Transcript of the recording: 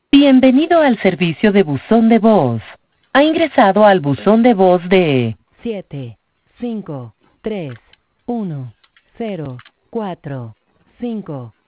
Bienvenido al servicio de buzón de voz. Ha ingresado al buzón de voz de 7 5 3 1 0 4 5